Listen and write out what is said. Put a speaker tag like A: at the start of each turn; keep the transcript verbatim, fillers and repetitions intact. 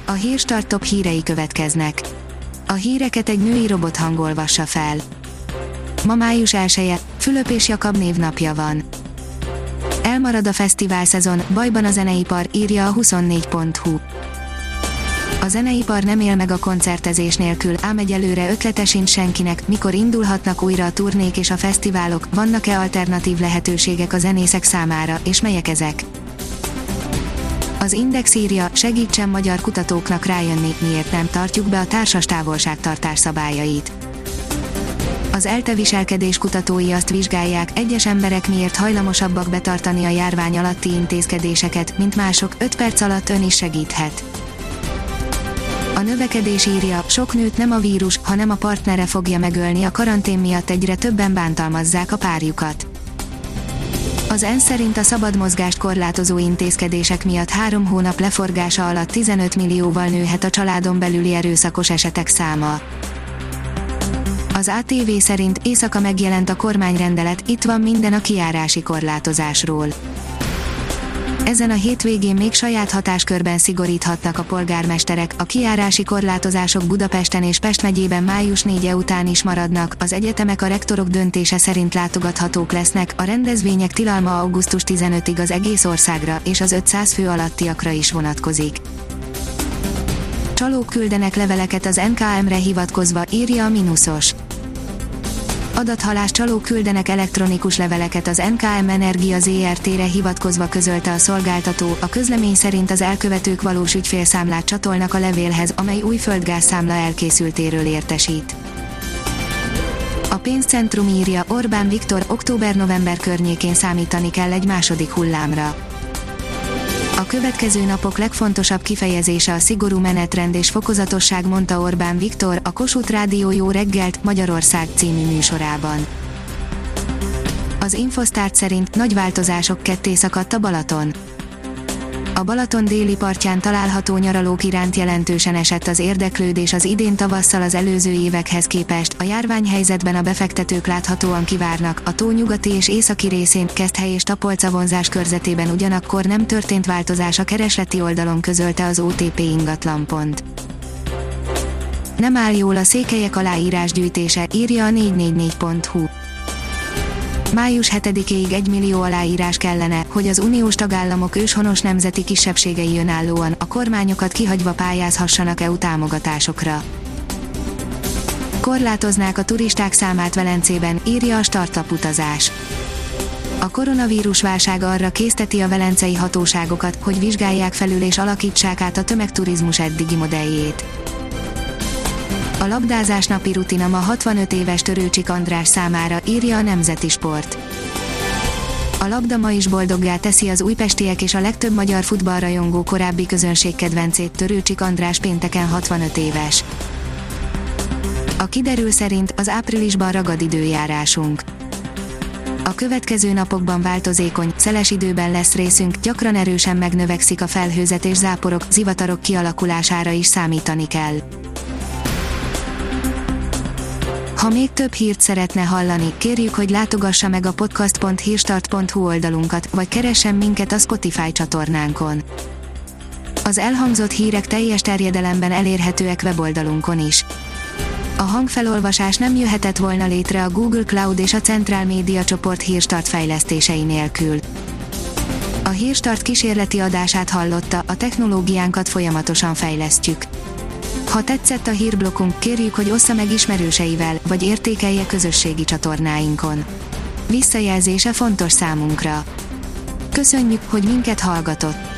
A: A Hírstart top hírei következnek. A híreket egy női robothang olvassa fel. Ma május elseje, Fülöp és Jakab névnapja van. Elmarad a fesztivál szezon, bajban a zeneipar, írja a huszonnégy pont hu. A zeneipar nem él meg a koncertezés nélkül, ám egyelőre ötlete sincs senkinek, mikor indulhatnak újra a turnék és a fesztiválok, vannak-e alternatív lehetőségek a zenészek számára, és melyek ezek? Az Index írja, segítsen magyar kutatóknak rájönni, miért nem tartjuk be a társas távolságtartás szabályait. Az ELTE viselkedés kutatói azt vizsgálják, egyes emberek miért hajlamosabbak betartani a járvány alatti intézkedéseket, mint mások, öt perc alatt ön is segíthet. A növekedés írja, sok nőt nem a vírus, hanem a partnere fogja megölni, a karantén miatt egyre többen bántalmazzák a párjukat. Az ENSZ szerint a szabad mozgást korlátozó intézkedések miatt három hónap leforgása alatt tizenöt millióval nőhet a családon belüli erőszakos esetek száma. Az á té vé szerint éjszaka megjelent a kormányrendelet, itt van minden a kijárási korlátozásról. Ezen a hétvégén még saját hatáskörben szigoríthatnak a polgármesterek, a kijárási korlátozások Budapesten és Pest megyében május negyedike után is maradnak, az egyetemek a rektorok döntése szerint látogathatók lesznek, a rendezvények tilalma augusztus tizenötödikéig az egész országra, és az ötszáz fő alattiakra is vonatkozik. Csalók küldenek leveleket az en ká em-re hivatkozva, írja a Minusos. Adathalás csalók küldenek elektronikus leveleket az en ká em Energia zé er té-re hivatkozva, közölte a szolgáltató. A közlemény szerint az elkövetők valós ügyfélszámlát csatolnak a levélhez, amely új földgázszámla elkészültéről értesít. A Pénzcentrum írja, Orbán Viktor, október-november környékén számítani kell egy második hullámra. A következő napok legfontosabb kifejezése a szigorú menetrend és fokozatosság, mondta Orbán Viktor, a Kossuth Rádió Jó reggelt, Magyarország című műsorában. Az Infosztárt szerint nagy változások, ketté szakadt a Balaton. A Balaton déli partján található nyaralók iránt jelentősen esett az érdeklődés az idén tavasszal az előző évekhez képest, a járványhelyzetben a befektetők láthatóan kivárnak, a tó nyugati és északi részén, Keszthely és Tapolca vonzás körzetében ugyanakkor nem történt változás a keresleti oldalon, közölte az o té pé ingatlan.pont. Nem áll jól a székelyek aláírásgyűjtése, írja a négy négy négy pont hu. május hetedikéig egy millió aláírás kellene, hogy az uniós tagállamok őshonos nemzeti kisebbségei önállóan, a kormányokat kihagyva pályázhassanak é u támogatásokra. Korlátoznák a turisták számát Velencében, írja a Startup utazás. A koronavírus válság arra készteti a velencei hatóságokat, hogy vizsgálják felül és alakítsák át a tömegturizmus eddigi modelljét. A labdázás napi rutina ma hatvanöt éves Törőcsik András számára, írja a Nemzeti Sport. A labda ma is boldoggá teszi az újpestiek és a legtöbb magyar futballrajongó korábbi közönségkedvencét, Törőcsik András pénteken hatvanöt éves. A kiderül szerint az áprilisban ragad időjárásunk. A következő napokban változékony, szeles időben lesz részünk, gyakran erősen megnövekszik a felhőzet és záporok, zivatarok kialakulására is számítani kell. Ha még több hírt szeretne hallani, kérjük, hogy látogassa meg a podcast pont hírstart pont hu oldalunkat, vagy keressen minket a Spotify csatornánkon. Az elhangzott hírek teljes terjedelemben elérhetőek weboldalunkon is. A hangfelolvasás nem jöhetett volna létre a Google Cloud és a Centrál Média csoport Hírstart fejlesztései nélkül. A Hírstart kísérleti adását hallotta, a technológiánkat folyamatosan fejlesztjük. Ha tetszett a hírblokkunk, kérjük, hogy ossza meg ismerőseivel, vagy értékelje közösségi csatornáinkon. Visszajelzése fontos számunkra. Köszönjük, hogy minket hallgatott!